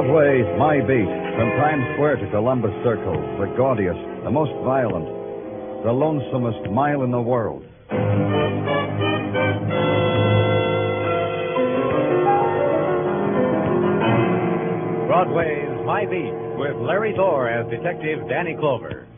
Broadway's My Beat, from Times Square to Columbus Circle, the gaudiest, the most violent, the lonesomest mile in the world. Broadway's My Beat, with Larry Thor as Detective Danny Clover.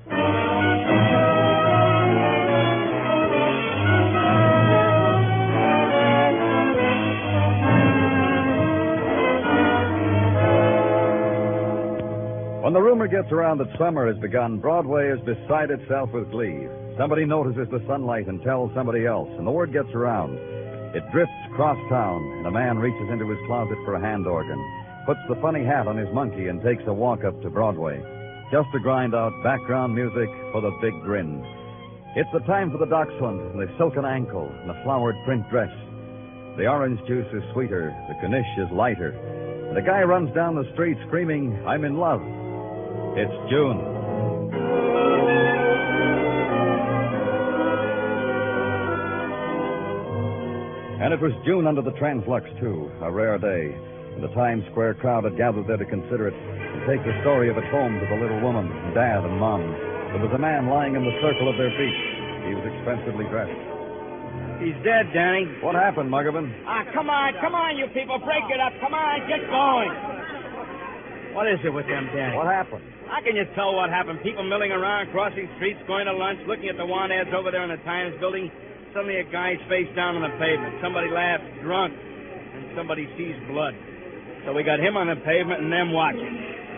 When the rumor gets around that summer has begun, Broadway is beside itself with glee. Somebody notices the sunlight and tells somebody else, and the word gets around. It drifts across town, and a man reaches into his closet for a hand organ, puts the funny hat on his monkey, and takes a walk up to Broadway, just to grind out background music for the big grin. It's the time for the dachshund, and the silken ankle, and the flowered print dress. The orange juice is sweeter, the knish is lighter, and the guy runs down the street screaming, "I'm in love." It's June. And it was June under the Translux, too, a rare day. And the Times Square crowd had gathered there to consider it and take the story of it home to the little woman, Dad and Mom. There was a man lying in the circle of their feet. He was expensively dressed. He's dead, Danny. What happened, Muggavan? Come on, you people. Break it up. Come on, get going. What is it with them, Danny? What happened? How can you tell what happened? People milling around, crossing streets, going to lunch, looking at the want ads over there in the Times building. Suddenly a guy's face down on the pavement. Somebody laughs, drunk, and somebody sees blood. So we got him on the pavement and them watching.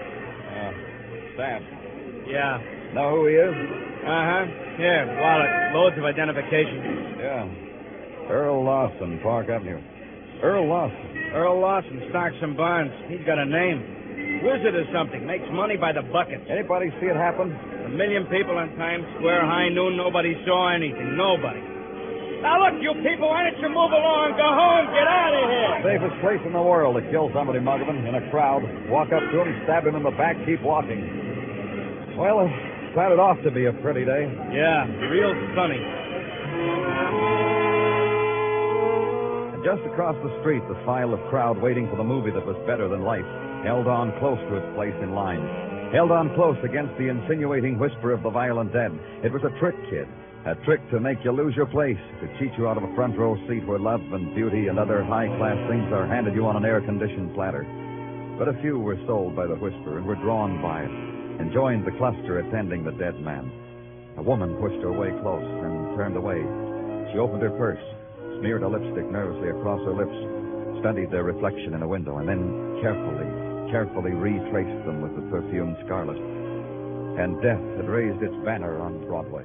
Sam. Yeah. Know who he is? Uh-huh. Here, wallet. Loads of identification. Yeah. Earl Lawson, Park Avenue. Earl Lawson. Earl Lawson, stocks and bonds. He's got a name. Wizard or something. Makes money by the bucket. Anybody see it happen? 1 million people on Times Square, high noon. Nobody saw anything. Nobody. Now, look, you people, why don't you move along? Go home. Get out of here. Safest place in the world to kill somebody, Muggavan, in a crowd. Walk up to him, stab him in the back, keep walking. Well, it started off to be a pretty day. Yeah, real sunny. And just across the street, the file of crowd waiting for the movie that was better than life held on close to its place in line. Held on close against the insinuating whisper of the violent dead. It was a trick, kid. A trick to make you lose your place, to cheat you out of a front row seat where love and beauty and other high-class things are handed you on an air-conditioned platter. But a few were sold by the whisper and were drawn by it and joined the cluster attending the dead man. A woman pushed her way close and turned away. She opened her purse, smeared a lipstick nervously across her lips, studied their reflection in a window, and then carefully retraced them with the perfumed scarlet. And death had raised its banner on Broadway.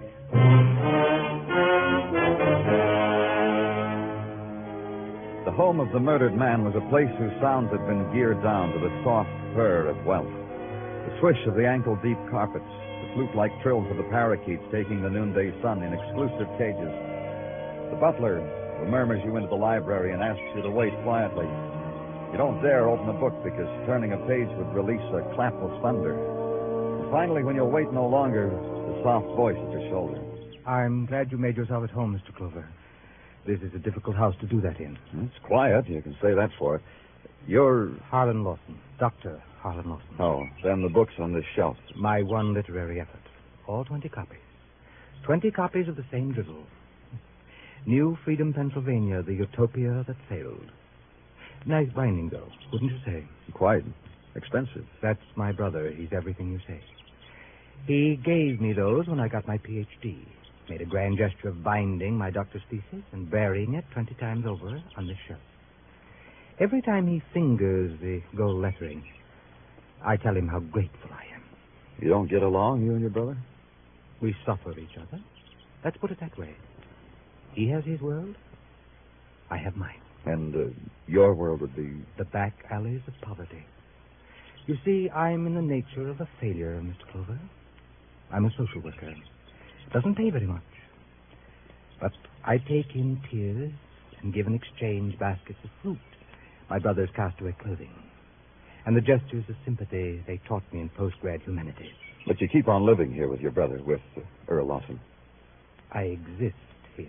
The home of the murdered man was a place whose sounds had been geared down to the soft purr of wealth. The swish of the ankle-deep carpets, the flute-like trills of the parakeets taking the noonday sun in exclusive cages. The butler who murmurs you into the library and asks you to wait quietly. You don't dare open a book because turning a page would release a clap of thunder. And finally, when you'll wait no longer, the soft voice at your shoulder. I'm glad you made yourself at home, Mr. Clover. This is a difficult house to do that in. It's quiet, you can say that for it. You're... Harlan Lawson. Dr. Harlan Lawson. Oh, then the books on this shelf. My one literary effort. All 20 copies. 20 copies of the same drivel. New Freedom, Pennsylvania, the utopia that failed. Nice binding, though, wouldn't you say? Quite. Expensive. That's my brother. He's everything you say. He gave me those when I got my Ph.D. Made a grand gesture of binding my doctor's thesis and burying it 20 times over on this shelf. Every time he fingers the gold lettering, I tell him how grateful I am. You don't get along, you and your brother? We suffer each other. Let's put it that way. He has his world. I have mine. And your world would be... the back alleys of poverty. You see, I'm in the nature of a failure, Mr. Clover. I'm a social worker. Doesn't pay very much. But I take in tears and give in exchange baskets of fruit, my brother's castaway clothing, and the gestures of sympathy they taught me in post-grad humanities. But you keep on living here with your brother, with Earl Lawson. I exist here.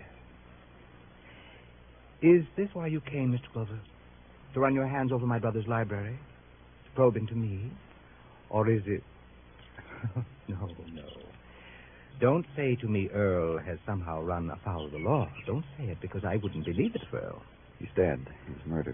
Is this why you came, Mr. Clover? To run your hands over my brother's library? To probe into me? Or is it... No. Don't say to me Earl has somehow run afoul of the law. Don't say it, because I wouldn't believe it for Earl. He's dead. He was murdered.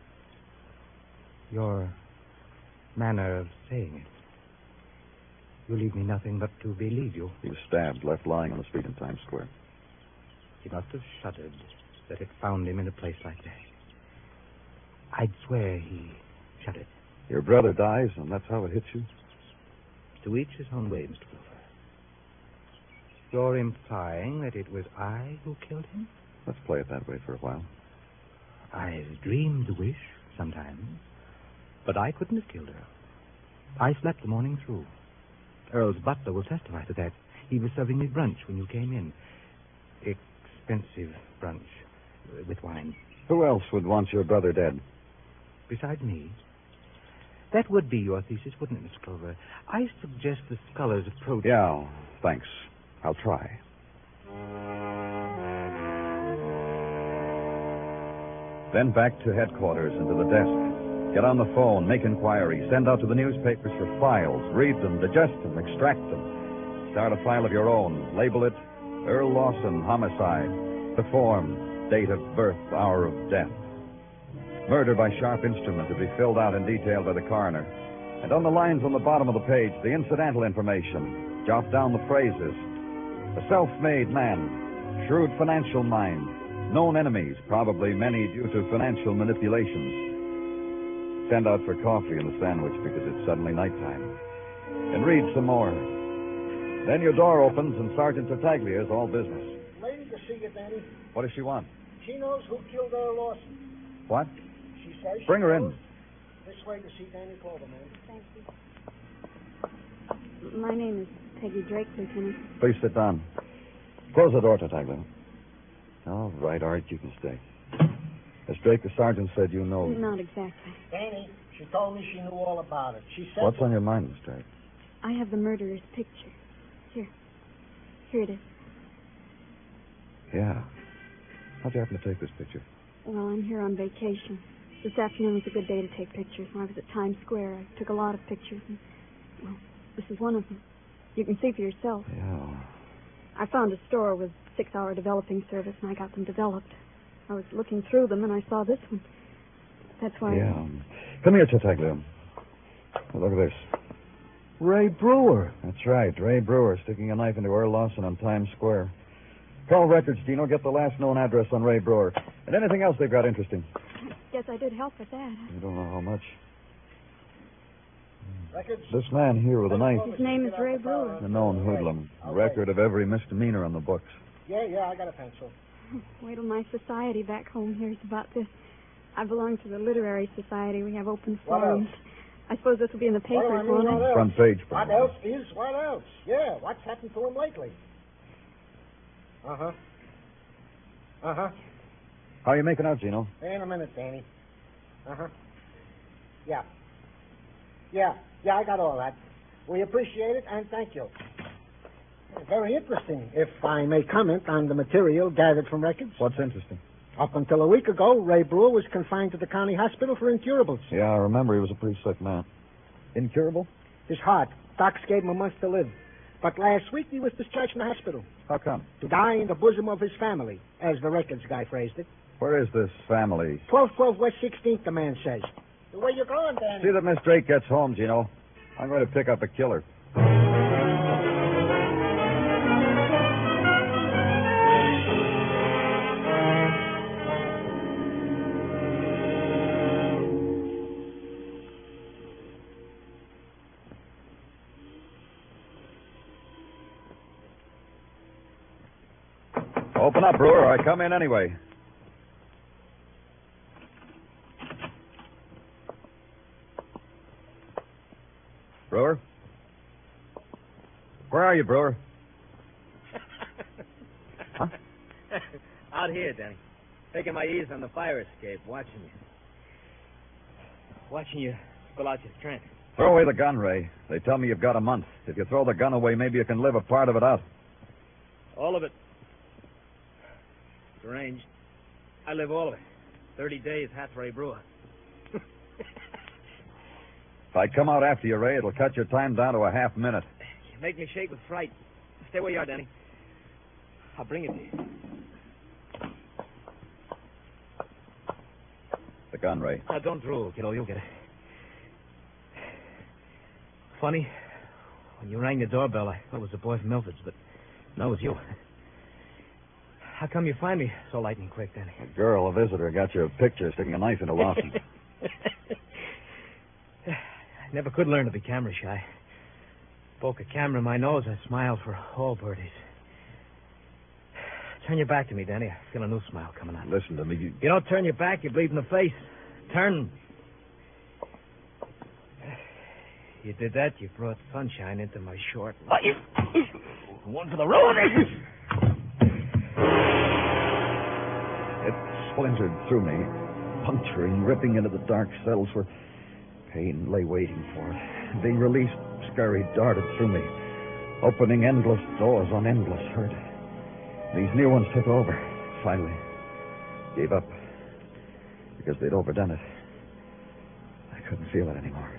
Your manner of saying it. You leave me nothing but to believe you. He was stabbed, left lying on the street in Times Square. He must have shuddered that it found him in a place like that. I'd swear he shuddered. Your brother dies, and that's how it hits you? To each his own way, Mr. Clover. You're implying that it was I who killed him? Let's play it that way for a while. I've dreamed the wish sometimes, but I couldn't have killed her. I slept the morning through. Earl's butler will testify to that. He was serving me brunch when you came in. Expensive brunch with wine. Who else would want your brother dead? Besides me? That would be your thesis, wouldn't it, Mr. Clover? I suggest the scholars approach... Yeah, thanks. I'll try. Then back to headquarters and to the desk. Get on the phone, make inquiries, send out to the newspapers for files, read them, digest them, extract them. Start a file of your own. Label it Earl Lawson, homicide. The form, date of birth, hour of death. Murder by sharp instrument to be filled out in detail by the coroner. And on the lines on the bottom of the page, the incidental information. Jot down the phrases. A self-made man, shrewd financial mind, known enemies, probably many due to financial manipulations. Send out for coffee and a sandwich because it's suddenly nighttime. And read some more. Then your door opens and Sergeant Tartaglia is all business. Lady to see you, Danny. What does she want? She knows who killed Earl Lawson. What? She says Bring her in. knows. This way to see Danny Clover, man. Thank you. My name is Peggy Drake, Lieutenant. Please sit down. Close the door, Tartaglia. All right, Art, you can stay. Miss Drake, the sergeant said you know... Not exactly. Danny, she told me she knew all about it. She said... What's on your mind, Miss Drake? I have the murderer's picture. Here it is. Yeah. How'd you happen to take this picture? Well, I'm here on vacation. This afternoon was a good day to take pictures. When I was at Times Square, I took a lot of pictures. And, well, this is one of them. You can see for yourself. Yeah. I found a store with 6-hour developing service, and I got them developed. I was looking through them, and I saw this one. That's why... Yeah. Come here, Tartaglia. Look at this. Ray Brewer. That's right. Ray Brewer sticking a knife into Earl Lawson on Times Square. Call records, Dino. Get the last known address on Ray Brewer. And anything else they've got interesting. Guess I did help with that. You don't know how much. Records? This man here with a knife. His name is Ray Brewer. A known hoodlum. A record of every misdemeanor on the books. Yeah, I got a pencil. Wait till my society back home hears about this. I belong to the Literary Society. We have open What forums. else? I suppose this will be in the papers, What won't it? else? Front page. What else is what else? Yeah, what's happened to him lately? Uh-huh. How are you making out, Gino? In a minute, Danny. Uh-huh. Yeah, I got all that. We appreciate it, and thank you. Very interesting, if I may comment on the material gathered from records. What's interesting? Up until a week ago, Ray Brewer was confined to the county hospital for incurables. Yeah, I remember he was a pretty sick man. Incurable? His heart. Docs gave him a month to live. But last week, he was discharged from the hospital How come? to die in the bosom of his family, as the records guy phrased it. Where is this family? 1212 West 16th, the man says. Where you going, Danny? See that Miss Drake gets home, Gino. I'm going to pick up a killer. Open up, Brewer. I come in anyway. Brewer? Where are you, Brewer? Huh? Out here, Danny. Taking my ease on the fire escape, watching you spill out your strength. Throw away the gun, Ray. They tell me you've got a month. If you throw the gun away, maybe you can live a part of it out. All of it. It's arranged. I live all of it. 30 days, Ray Brewer. If I come out after you, Ray, it'll cut your time down to a half minute. You make me shake with fright. Stay where you are, Danny. I'll bring it to you. The gun, Ray. Now, don't drool, kiddo. You'll get it. Funny, when you rang the doorbell, I thought it was the boy from Milford's, but no, it was you. How come you find me so lightning quick, Danny? A girl, a visitor, got your picture sticking a knife into Lawson. I never could learn to be camera shy. Poke a camera in my nose, I smiled for all birdies. Turn your back to me, Danny. I feel a new smile coming on. Listen to me. You don't turn your back, you bleed in the face. Turn. You did that, you brought sunshine into my short. One for the road. It splintered through me, puncturing, ripping into the dark cells where pain lay waiting for it. Being released, scurried, darted through me, opening endless doors on endless hurt. These new ones took over. Finally, gave up because they'd overdone it. I couldn't feel it anymore.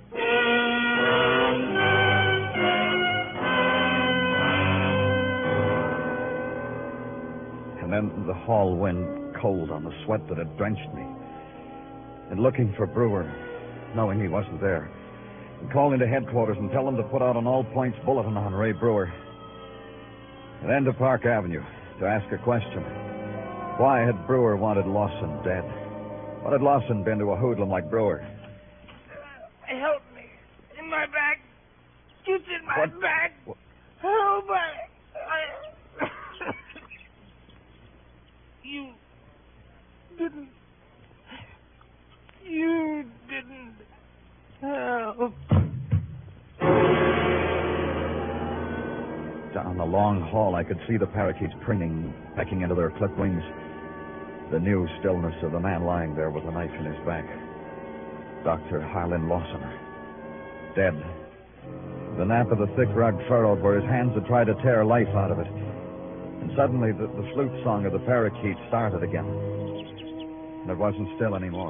And then the hall wind cold on the sweat that had drenched me. And looking for Brewer, knowing he wasn't there. And calling to headquarters and tell them to put out an all-points bulletin on Ray Brewer. And then to Park Avenue to ask a question. Why had Brewer wanted Lawson dead? What had Lawson been to a hoodlum like Brewer? Help me. In my back. It's in my back. What? Help me. You didn't help. Down the long hall, I could see the parakeets preening, pecking into their clipped wings. The new stillness of the man lying there with a knife in his back. Dr. Harlan Lawson. Dead. The nap of the thick rug furrowed where his hands had tried to tear life out of it. And suddenly the flute song of the parakeet started again. And it wasn't still anymore.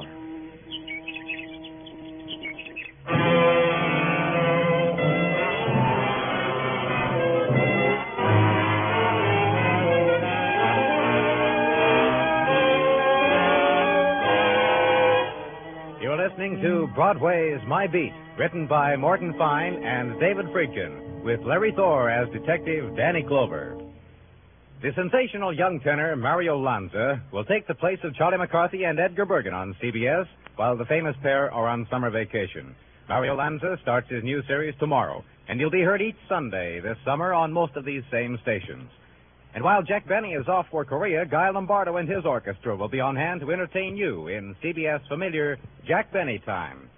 Listening to Broadway's My Beat, written by Morton Fine and David Friedkin, with Larry Thor as Detective Danny Clover. The sensational young tenor Mario Lanza will take the place of Charlie McCarthy and Edgar Bergen on CBS, while the famous pair are on summer vacation. Mario Lanza starts his new series tomorrow, and he'll be heard each Sunday this summer on most of these same stations. And while Jack Benny is off for Korea, Guy Lombardo and his orchestra will be on hand to entertain you in CBS familiar Jack Benny time.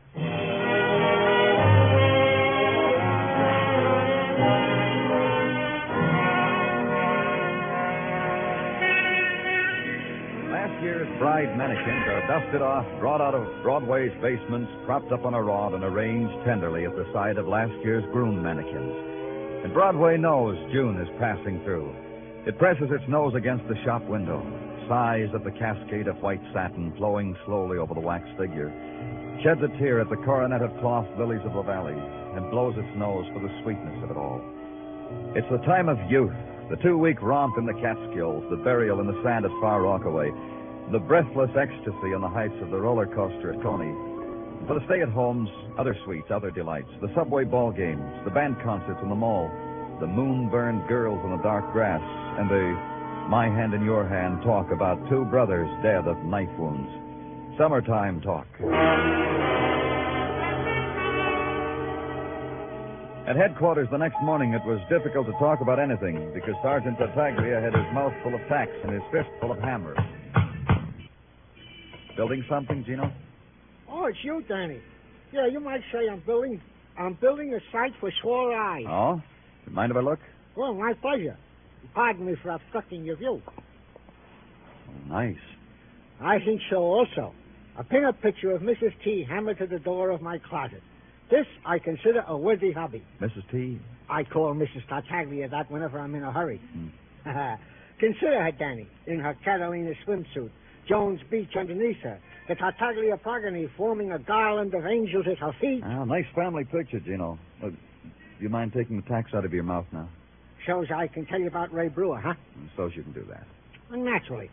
Last year's bride mannequins are dusted off, brought out of Broadway's basements, propped up on a rod, and arranged tenderly at the side of last year's groom mannequins. And Broadway knows June is passing through. It presses its nose against the shop window, sighs at the cascade of white satin flowing slowly over the wax figure, sheds a tear at the coroneted cloth lilies of the valley, and blows its nose for the sweetness of it all. It's the time of youth, the 2-week romp in the Catskills, the burial in the sand at Far Rockaway, the breathless ecstasy on the heights of the roller coaster at Coney. For the stay-at-homes, other sweets, other delights, the subway ball games, the band concerts in the mall, the moon-burned girls in the dark grass, and the my hand in your hand talk about two brothers dead of knife wounds. Summertime talk. At headquarters the next morning, it was difficult to talk about anything because Sergeant Tartaglia had his mouth full of tacks and his fist full of hammers. Building something, Gino? Oh, it's you, Danny. Yeah, you might say I'm building a site for sore eyes. Oh? Mind if I look? Well, my pleasure. Pardon me for obstructing your view. Oh, nice. I think so also. A pin-up picture of Mrs. T hammered to the door of my closet. This I consider a worthy hobby. Mrs. T? I call Mrs. Tartaglia that whenever I'm in a hurry. Consider her, Danny, in her Catalina swimsuit, Jones Beach underneath her, The Tartaglia progeny forming a garland of angels at her feet. Nice family picture, Gino. Do you mind taking the tacks out of your mouth now? Shows I can tell you about Ray Brewer, huh? So you can do that. Well, naturally.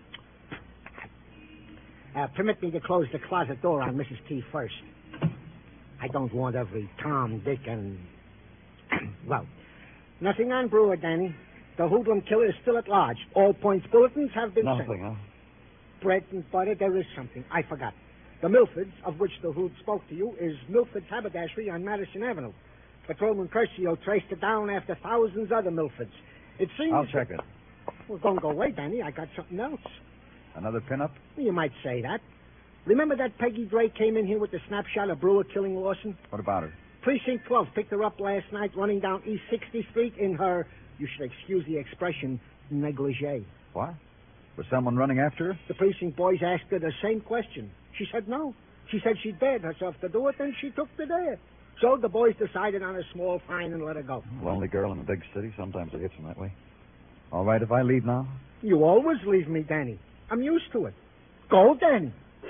Permit me to close the closet door on Mrs. T first. I don't want every Tom, Dick, and... well, nothing on Brewer, Danny. The hoodlum killer is still at large. All points bulletins have been sent. Nothing, huh? Bread and butter, there is something. I forgot. The Milfords, of which the hood spoke to you, is Milford's haberdashery on Madison Avenue. Patrolman Curcio traced it down after thousands other Milfords. It seems... I'll check it. Well, don't go away, Danny. I got something else. Another pinup? You might say that. Remember that Peggy Drake came in here with the snapshot of Brewer killing Lawson? What about her? Precinct 12 picked her up last night running down East 60th Street in her, you should excuse the expression, negligee. What? Was someone running after her? The precinct boys asked her the same question. She said no. She said she dared herself to do it, and she took the dare. So the boys decided on a small fine and let her go. Lonely girl in a big city. Sometimes it hits them that way. All right if I leave now? You always leave me, Danny. I'm used to it. Go, then.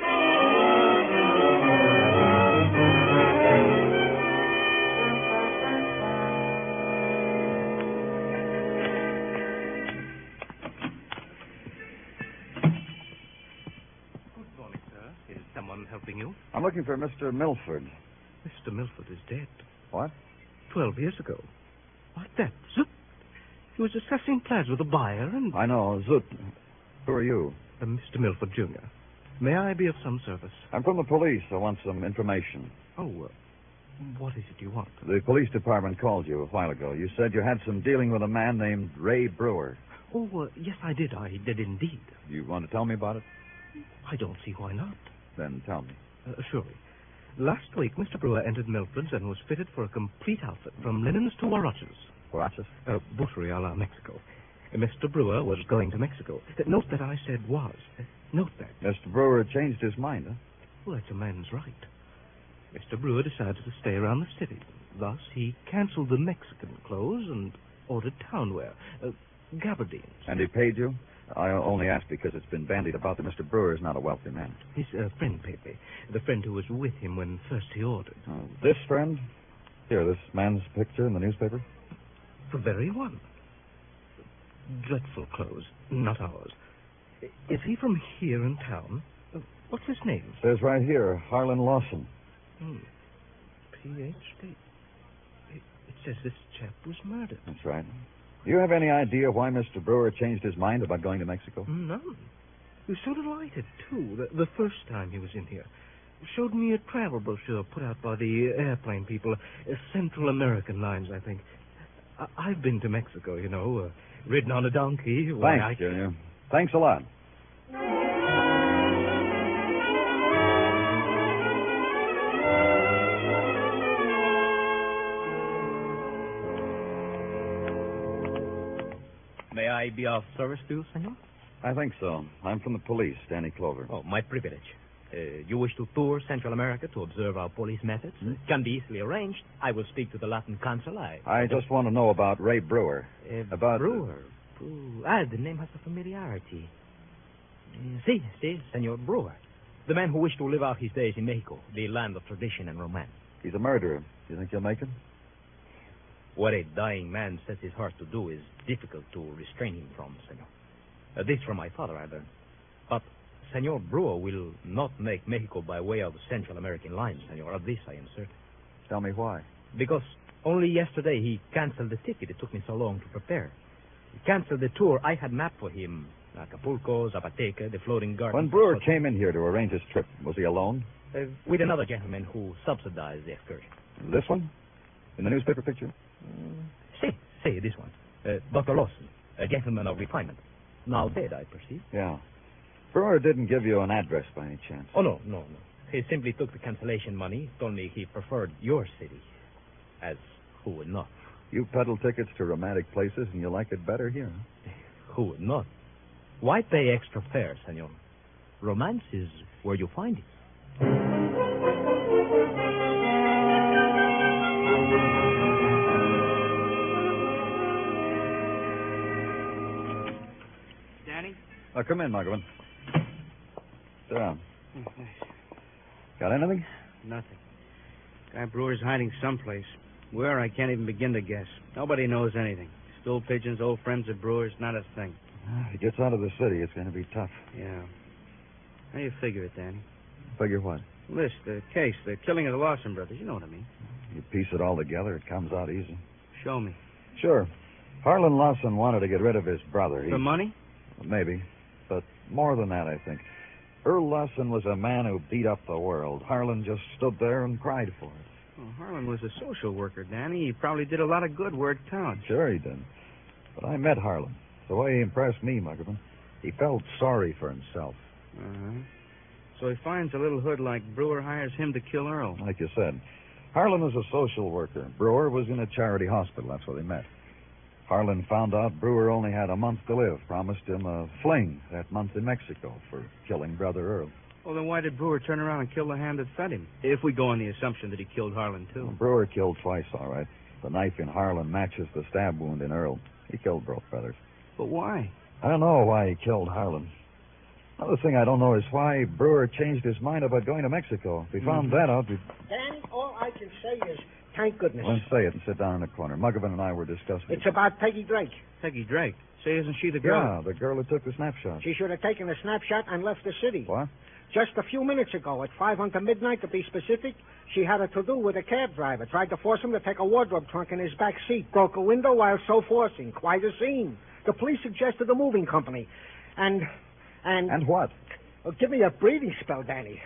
Good morning, sir. Is someone helping you? I'm looking for Mr. Milford. Mr. Milford is dead. What? 12 years ago. Like that. Zoop. He was assessing plans with a buyer and... I know. Zoot. Who are you? Mr. Milford, Jr. May I be of some service? I'm from the police. I want some information. Oh, what is it you want? The police department called you a while ago. You said you had some dealing with a man named Ray Brewer. Oh, yes, I did. I did indeed. You want to tell me about it? I don't see why not. Then tell me. Surely. Last week, Mr. Brewer entered Milford's and was fitted for a complete outfit, from linens to huaraches. Huaraches? Butchery a la Mexico. Mr. Brewer was going to Mexico. Note that I said was. Note that. Mr. Brewer changed his mind, huh? Well, that's a man's right. Mr. Brewer decided to stay around the city. Thus, he canceled the Mexican clothes and ordered town wear. Gabardines. And he paid you? I only ask because it's been bandied about that Mr. Brewer is not a wealthy man. His friend paid me. The friend who was with him when first he ordered. This friend? Here, this man's picture in the newspaper? The very one. Dreadful clothes, not ours. Is he from here in town? What's his name? Says right here, Harlan Lawson. Ph.D. It says this chap was murdered. That's right. Do you have any idea why Mr. Brewer changed his mind about going to Mexico? None. He was so delighted, too, the first time he was in here. He showed me a travel brochure put out by the airplane people, Central American Lines, I think. I've been to Mexico, you know, ridden on a donkey. Thanks, Junior. Thanks a lot. May I be of service to you, senor? I think so. I'm from the police, Danny Clover. Oh, my privilege. You wish to tour Central America to observe our police methods? Can be easily arranged. I will speak to the Latin consul. I just want to know about Ray Brewer. About Brewer? The name has a familiarity. Si, Senor Brewer. The man who wished to live out his days in Mexico, the land of tradition and romance. He's a murderer. Do you think he'll make it? What a dying man sets his heart to do is difficult to restrain him from, senor. This from my father, I learned. But Senor Brewer will not make Mexico by way of Central American lines, senor. Of this I am certain. Tell me why. Because only yesterday he canceled the ticket it took me so long to prepare. He canceled the tour I had mapped for him. Acapulco, Zapateca, the floating garden. When Brewer came in here to arrange his trip, was he alone? With another gentleman who subsidized the excursion. This one? In the newspaper picture? Say this one. Dr. Lawson, a gentleman of refinement. Now dead, I perceive. Yeah. Brewer didn't give you an address by any chance. Oh, no. He simply took the cancellation money, told me he preferred your city. As who would not? You peddle tickets to romantic places and you like it better here, huh? Who would not? Why pay extra fare, senor? Romance is where you find it. Danny? Come in, Margovan. Sit down. Got anything? Nothing. Guy Brewer's hiding someplace. Where, I can't even begin to guess. Nobody knows anything. Stool pigeons, old friends of Brewer's, not a thing. If he gets out of the city, it's going to be tough. Yeah. How do you figure it, Danny? Figure what? This, the case, the killing of the Lawson brothers. You know what I mean. You piece it all together, it comes out easy. Show me. Sure. Harlan Lawson wanted to get rid of his brother. For money? Maybe. But more than that, I think. Earl Lawson was a man who beat up the world. Harlan just stood there and cried for it. Well, Harlan was a social worker, Danny. He probably did a lot of good where it counts. Sure he did. But I met Harlan. The way he impressed me, Muggerman. He felt sorry for himself. Uh-huh. So he finds a little hood like Brewer, hires him to kill Earl. Like you said. Harlan was a social worker. Brewer was in a charity hospital. That's where they met. Harlan found out Brewer only had a month to live. Promised him a fling that month in Mexico for killing Brother Earl. Well, then why did Brewer turn around and kill the hand that fed him? If we go on the assumption that he killed Harlan, too. Well, Brewer killed twice, all right. The knife in Harlan matches the stab wound in Earl. He killed both brothers. But why? I don't know why he killed Harlan. Another thing I don't know is why Brewer changed his mind about going to Mexico. If we found that out, we'd... Danny, all I can say is, thank goodness. Let's say it and sit down in the corner. Muggerman and I were discussing It's about Peggy Drake. Peggy Drake. Say, isn't she the girl? Yeah, the girl who took the snapshot. She should have taken a snapshot and left the city. What? Just a few minutes ago, at 5 until midnight to be specific, she had a to-do with a cab driver. Tried to force him to take a wardrobe trunk in his back seat. Broke a window while so forcing. Quite a scene. The police suggested a moving company. And what? Well, give me a breathing spell, Danny.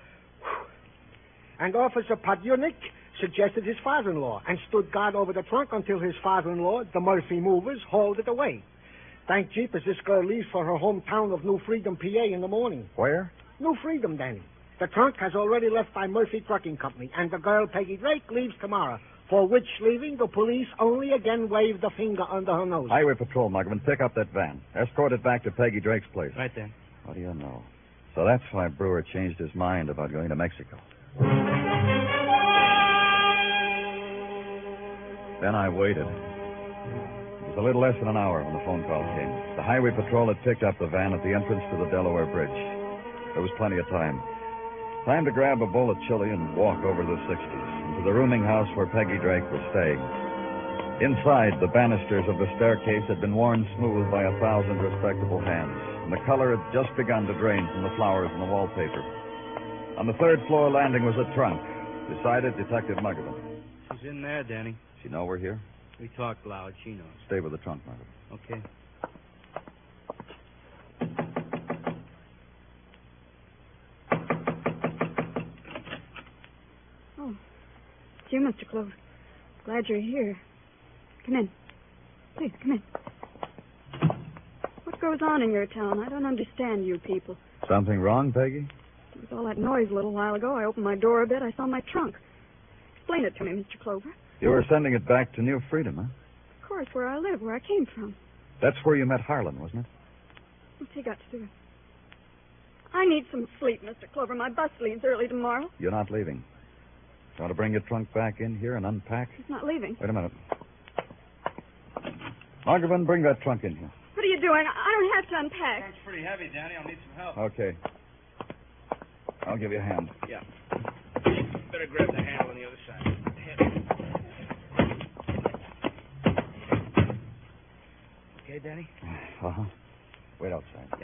And Officer Podurnik suggested his father-in-law and stood guard over the trunk until his father-in-law, the Murphy Movers, hauled it away. Thank jeepers, this girl leaves for her hometown of New Freedom, PA in the morning. Where? New Freedom, Danny. The trunk has already left by Murphy Trucking Company, and the girl, Peggy Drake, leaves tomorrow, for which leaving the police only again waved a finger under her nose. Highway Patrol, Muggerman. Pick up that van. Escort it back to Peggy Drake's place. Right there. What do you know? So that's why Brewer changed his mind about going to Mexico. Then I waited. It was a little less than an hour when the phone call came. The Highway Patrol had picked up the van at the entrance to the Delaware Bridge. There was plenty of time. Time to grab a bowl of chili and walk over the 60s into the rooming house where Peggy Drake was staying. Inside, the banisters of the staircase had been worn smooth by 1,000 respectable hands, and the color had just begun to drain from the flowers in the wallpaper. On the third floor landing was a trunk. Beside it, Detective Muggerman. She's in there, Danny. She know we're here? We talk loud. She knows. Stay with the trunk, Muggerman. Okay. Oh, it's you, Mr. Clover. Glad you're here. Come in. Please, come in. What goes on in your town? I don't understand you people. Something wrong, Peggy? With all that noise a little while ago, I opened my door a bit. I saw my trunk. Explain it to me, Mr. Clover. You were sending it back to New Freedom, huh? Of course, where I live, where I came from. That's where you met Harlan, wasn't it? What's he got to do with it? I need some sleep, Mr. Clover. My bus leaves early tomorrow. You're not leaving. You want to bring your trunk back in here and unpack? He's not leaving. Wait a minute. Muggerman, bring that trunk in here. What are you doing? I don't have to unpack. Trunk's pretty heavy, Danny. I'll need some help. Okay. I'll give you a hand. Yeah. Better grab the handle on the other side. Okay, Danny? Uh-huh. Wait outside. Yeah.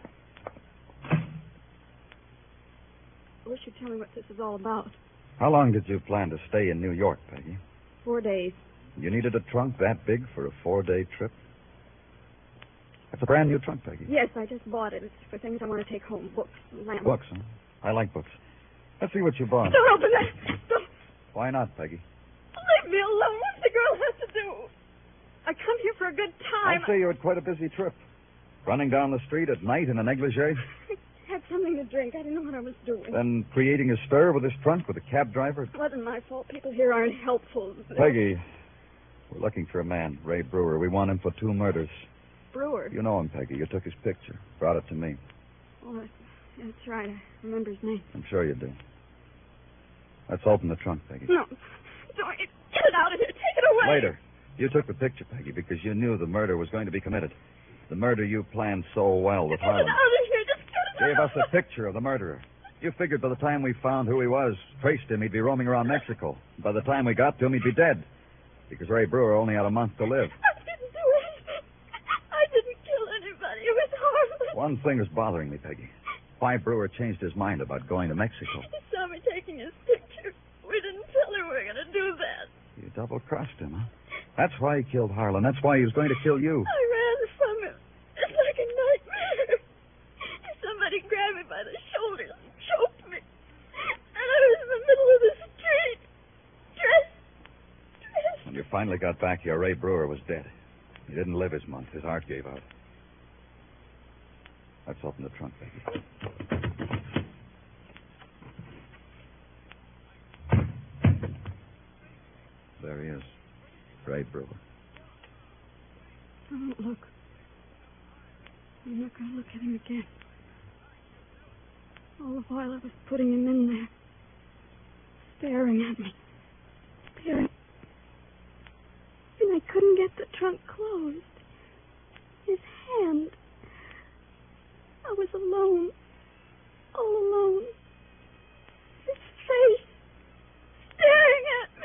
I wish you'd tell me what this is all about. How long did you plan to stay in New York, Peggy? 4 days. You needed a trunk that big for a 4-day trip? That's a brand new trunk, Peggy. Yes, I just bought it. It's for things I want to take home. Books, lamps. Books, huh? I like books. Let's see what you bought. Don't open that. Don't. Why not, Peggy? Leave me alone. What's the girl has to do? I come here for a good time. I'd say you had quite a busy trip. Running down the street at night in a negligee. I had something to drink. I didn't know what I was doing. Then creating a stir with this trunk with a cab driver. It wasn't my fault. People here aren't helpful. Peggy, we're looking for a man, Ray Brewer. We want him for 2 murders. Brewer. You know him, Peggy. You took his picture. Brought it to me. Oh, that's right. I remember his name. I'm sure you do. Let's open the trunk, Peggy. No. Don't. Get it out of here. Take it away. Later. You took the picture, Peggy, because you knew the murder was going to be committed. The murder you planned so well with Get it out Harlan. of here. Just get it Gave out. us a picture of the murderer. You figured by the time we found who he was, traced him, he'd be roaming around Mexico. By the time we got to him, he'd be dead. Because Ray Brewer only had a month to live. I didn't do it. I didn't kill anybody. It was harmless. One thing is bothering me, Peggy. Why Brewer changed his mind about going to Mexico. He saw me taking his picture. We didn't tell him we were going to do that. You double-crossed him, huh? That's why he killed Harlan. That's why he was going to kill you. I ran from him. It's like a nightmare. Somebody grabbed me by the shoulders and choked me. And I was in the middle of the street. Dressed. When you finally got back here, Ray Brewer was dead. He didn't live his month. His heart gave out. Let's open the trunk, Peggy. There he is. Ray Brewer. Don't look. I'm not going to look at him again. All the while I was putting him in there. Staring at me. Staring. And I couldn't get the trunk closed. His hand. I was alone. All alone. His face. Staring at me.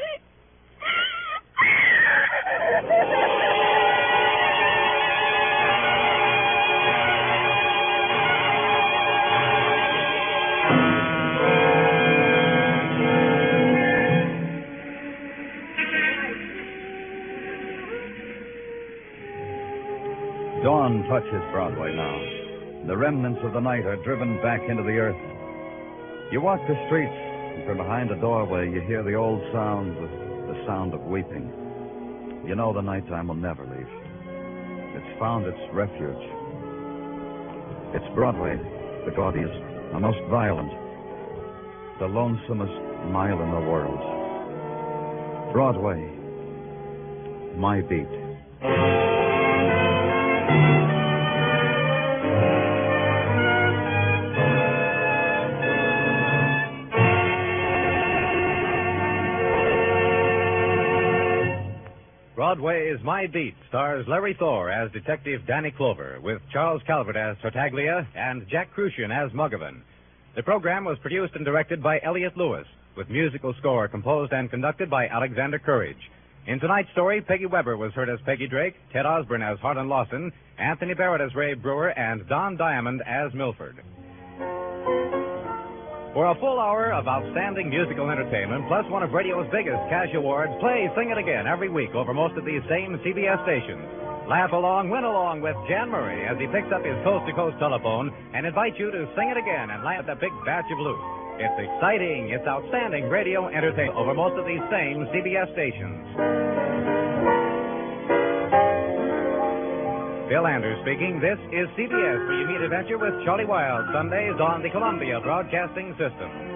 Dawn touches Broadway now. The remnants of the night are driven back into the earth. You walk the streets, and from behind a doorway you hear the old sound, the sound of weeping. You know the nighttime will never leave. It's found its refuge. It's Broadway, the gaudiest, the most violent, the lonesomest mile in the world. Broadway, my beat. Broadway's My Beat stars Larry Thor as Detective Danny Clover, with Charles Calvert as Tartaglia and Jack Crucian as Muggavan. The program was produced and directed by Elliott Lewis, with musical score composed and conducted by Alexander Courage. In tonight's story, Peggy Weber was heard as Peggy Drake, Ted Osborne as Harlan Lawson, Anthony Barrett as Ray Brewer, and Don Diamond as Milford. For a full hour of outstanding musical entertainment, plus one of radio's biggest cash awards, play Sing It Again every week over most of these same CBS stations. Laugh along, win along with Jan Murray as he picks up his coast-to-coast telephone and invites you to sing it again and laugh at the big batch of loot. It's exciting, it's outstanding radio entertainment over most of these same CBS stations. Bill Anders speaking. This is CBS, where you meet adventure with Charlie Wilde, Sundays on the Columbia Broadcasting System.